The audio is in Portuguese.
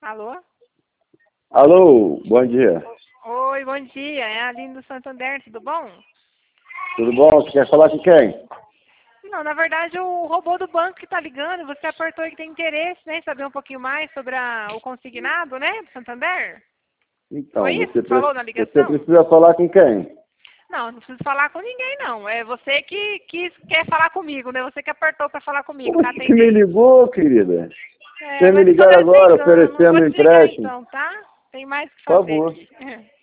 Alô? Alô, bom dia. Oi, bom dia. É a Aline do Santander, tudo bom? Tudo bom? Você quer falar com quem? Não, na verdade o robô do banco que tá ligando, você apertou e que tem interesse, né, em saber um pouquinho mais sobre o consignado, né, do Santander? Foi Então, isso você, que falou na você ligação? precisa falar com quem? Não preciso falar com ninguém, não. É você que quer falar comigo, né? Você que apertou para falar comigo, para Você que me atender. ligou, querida. É, Você me mas só ligar agora desligando. Vou oferecendo desligar empréstimo. então, tá? Tem mais o que Por fazer favor. aqui.